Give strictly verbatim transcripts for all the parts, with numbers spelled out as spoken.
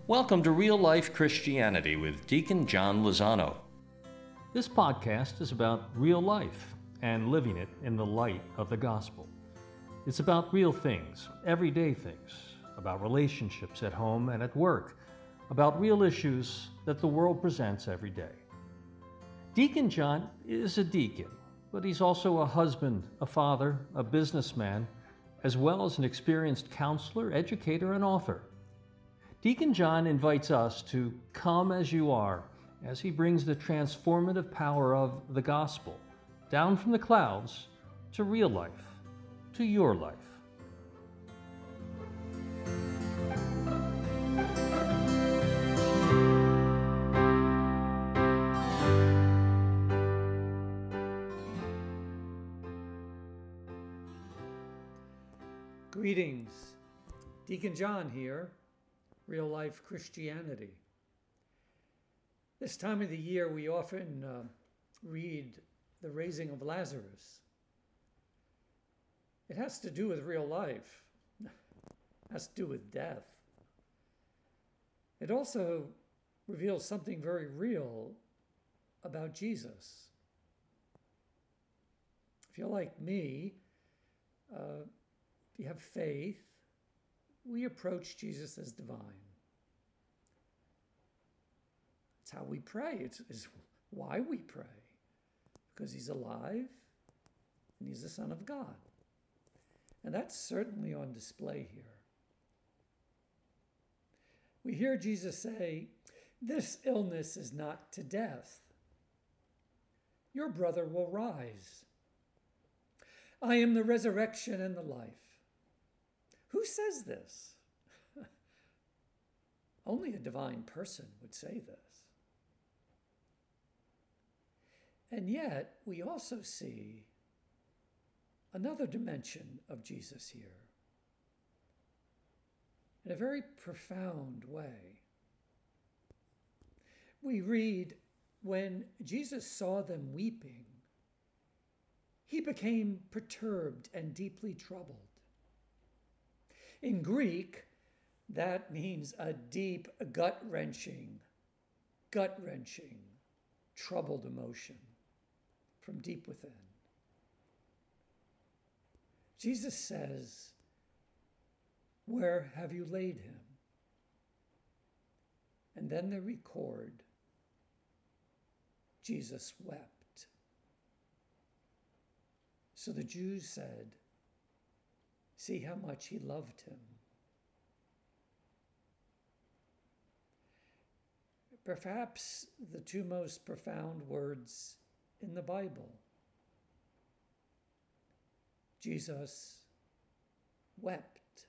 Welcome to Real Life Christianity with Deacon John Lozano. This podcast is about real life and living it in the light of the gospel. It's about real things, everyday things, about relationships at home and at work, about real issues that the world presents every day. Deacon John is a deacon, but he's also a husband, a father, a businessman, as well as an experienced counselor, educator, and author. Deacon John invites us to come as you are as he brings the transformative power of the gospel down from the clouds to real life, to your life. Greetings, Deacon John here, Real Life Christianity. This time of the year we often uh, read the raising of Lazarus. It has to do with real life. It has to do with death. It also reveals something very real about Jesus. If you're like me, uh, if you have faith, we approach Jesus as divine. It's how we pray. It's, it's why we pray. Because he's alive and he's the Son of God. And that's certainly on display here. We hear Jesus say, "This illness is not to death. Your brother will rise. I am the resurrection and the life." Who says this? Only a divine person would say this. And yet, we also see another dimension of Jesus here in a very profound way. We read, when Jesus saw them weeping, he became perturbed and deeply troubled. In Greek, that means a deep, gut-wrenching, gut-wrenching, troubled emotion from deep within. Jesus says, "Where have you laid him?" And then they record, Jesus wept. So the Jews said, "See how much he loved him." Perhaps the two most profound words in the Bible. Jesus wept.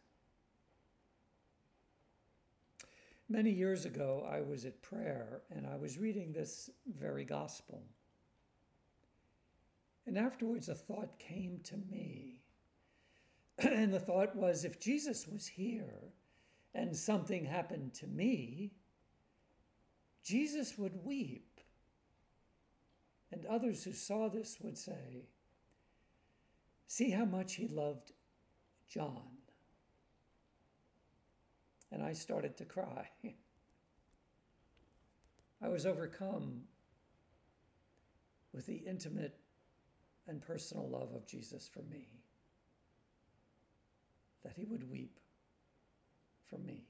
Many years ago, I was at prayer and I was reading this very gospel. And afterwards, a thought came to me. And the thought was, if Jesus was here and something happened to me, Jesus would weep. And others who saw this would say, "See how much he loved John." And I started to cry. I was overcome with the intimate and personal love of Jesus for me, that he would weep for me.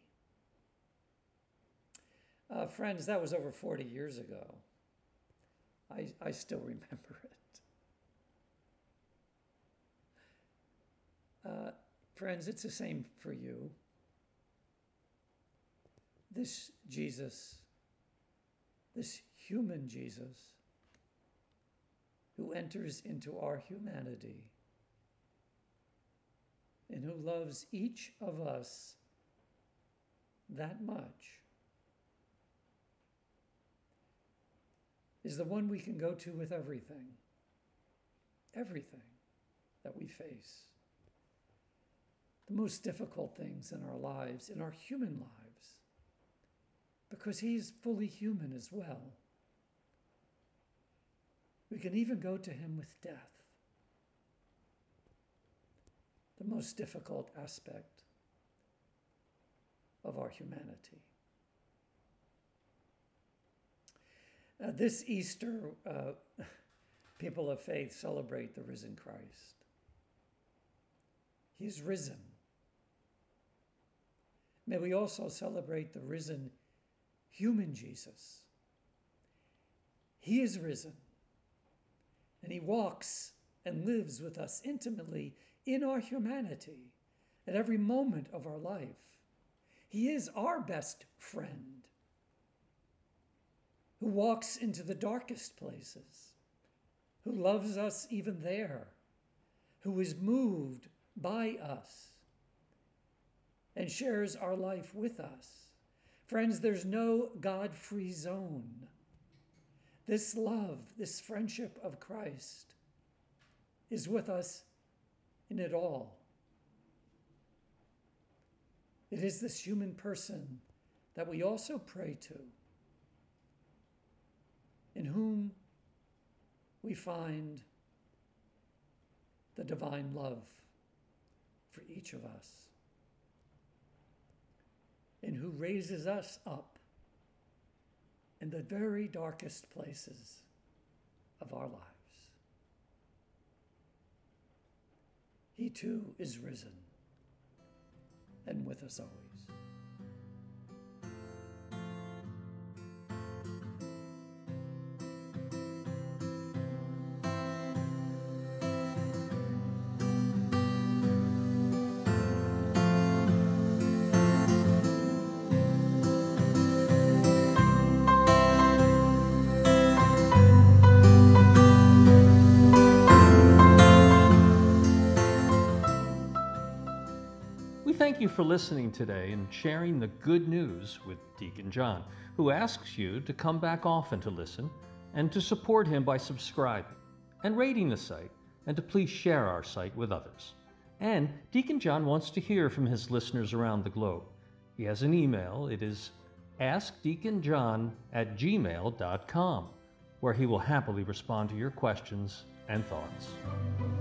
Uh, friends, that was over forty years ago. I, I still remember it. Uh, friends, it's the same for you. This Jesus, this human Jesus, who enters into our humanity and who loves each of us that much, is the one we can go to with everything, everything that we face. The most difficult things in our lives, in our human lives, because he's fully human as well. We can even go to him with death, the most difficult aspect of our humanity. Uh, this Easter, uh, people of faith celebrate the risen Christ. He's risen. May we also celebrate the risen human Jesus. He is risen, and he walks and lives with us intimately in our humanity at every moment of our life. He is our best friend who walks into the darkest places, who loves us even there, who is moved by us and shares our life with us. Friends, there's no God-free zone. This love, this friendship of Christ is with us in it all. It is this human person that we also pray to, in whom we find the divine love for each of us, and who raises us up in the very darkest places of our lives. He too is risen and with us always. Thank you for listening today and sharing the good news with Deacon John, who asks you to come back often to listen and to support him by subscribing and rating the site, and to please share our site with others. And Deacon John wants to hear from his listeners around the globe. He has an email. It is ask deacon john at gmail dot com, where he will happily respond to your questions and thoughts.